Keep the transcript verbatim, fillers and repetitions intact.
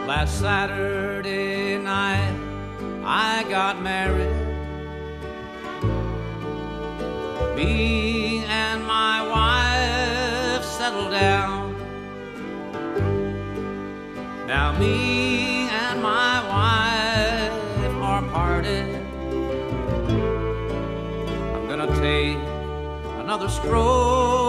Last Saturday night I got married. Me and my wife settled down. Now me and my wife are parted. I'm gonna take another stroll